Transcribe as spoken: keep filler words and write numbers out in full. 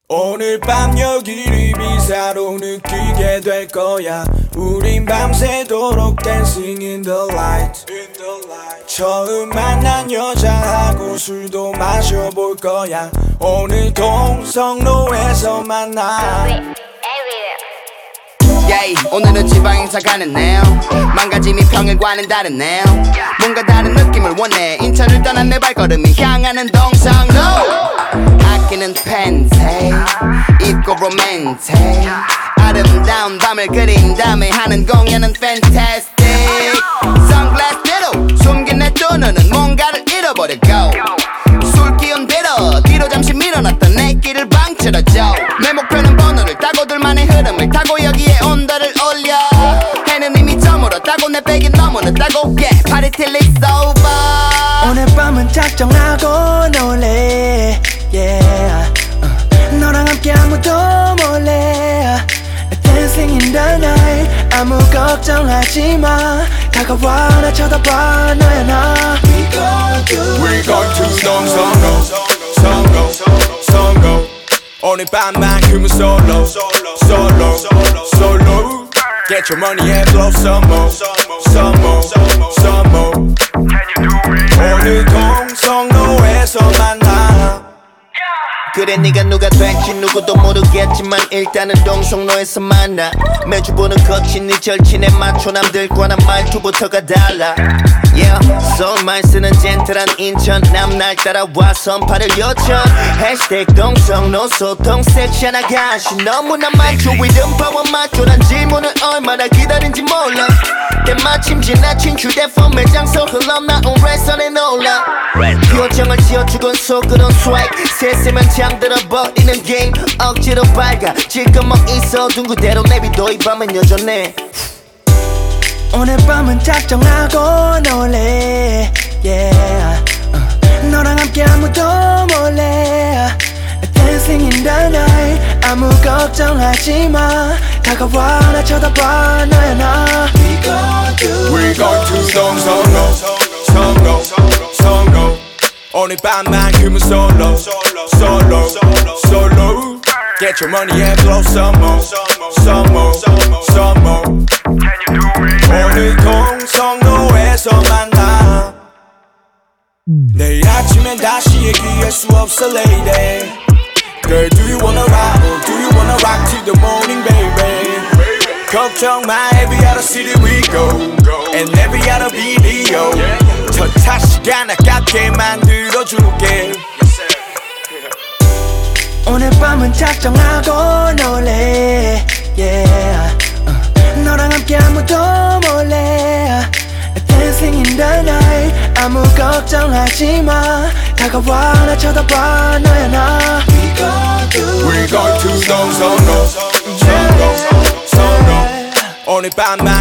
오늘 밤 여기를 비사로 느끼게 될 거야. 우린 밤새도록 dancing in the light. 처음 만난 여자하고 술도 마셔볼 거야. 오늘 동성로에서 만나. Yeah, 오늘은 지방행사 가는 날. 망가짐이 평일과는 다른 날. 뭔가 다른 느낌을 원해. 인천을 떠난 내 발걸음이 향하는 동성로. 아끼는 팬티 입고 로맨틱. 아름다운 밤을 그린 다음에 하는 공연은 fantastic. 선글라스대로 숨긴 내 두 눈은 뭔가를 잃어버리고 술 기운 대로 뒤로 잠시 밀어놨던 내 길을 방치러줘. 내 목표는 번호를 따고 둘만의 흐름을 타고 여기에 온도를 올려. 해는 이미 저물었다고 내 백이 너무 늦다고. Yeah, party till it's over. 오늘 밤은 작정하고 놀래. Yeah, uh, 너랑 함께 아무도 몰래. Dancing in the night. 아무 걱정하지 마. 다가와 나 쳐다봐 너야 나. We gon' do We it. going to 동성로 성로 성로. 오늘 밤만큼은 solo solo solo. Get your money and blow some more some more some more. 오늘 동성로에서 만나. 그래 네가 누가 될지 누구도 모르겠지만 일단은 동성로에서 만나. 매주 보는 거친 네 절친에 맞춰 남들과는 말투부터가 달라. Yeah, 소말 쓰는 젠틀한 인천 남날 따라와 선파를 요청. 해시태그 동성로 소통 섹션 아가씨 너무나 많죠. 리듬 파워 맞죠. 난 질문을 얼마나 기다린지 몰라. 때마침 지나친 휴대폰 매장서 흘러나온 랩선에 놀라. 표정을 지어주곤 속으론 swag. 세세면 잠들어버리는 게임 억지로 밝아. 지금뭐 있어 둔 그대로 내비둬 이 밤은 여전해. 오늘 밤은 작정하고 놀래. Yeah, uh, 너랑 함께 아무도 몰래. Dancing in the night. 아무 걱정하지 마. 다가와 나 쳐다봐 너야 나. We gon' do We it. going to 동성로 성로 성로. 오늘 밤만큼은 solo solo solo. Get your money and blow some more some more some more. 오늘 동성로에서 만나. 내일 아침엔 다시 얘기할 수 없어 lady. Girl, do you wanna ride or do you wanna rock till the morning, baby? 걱정 마, every other city we go, and every other video. 첫차 시간 아깝게 만들어줄게. 오늘 밤은 작정하고 놀래. Yeah, uh, 너랑 함께 아무도 몰래. Dancing in the night. 아무 걱정하지 마. 다가와 나 쳐다봐 너야 나. We gon' do it. We going to 동성로 성로 성로. 오늘 밤만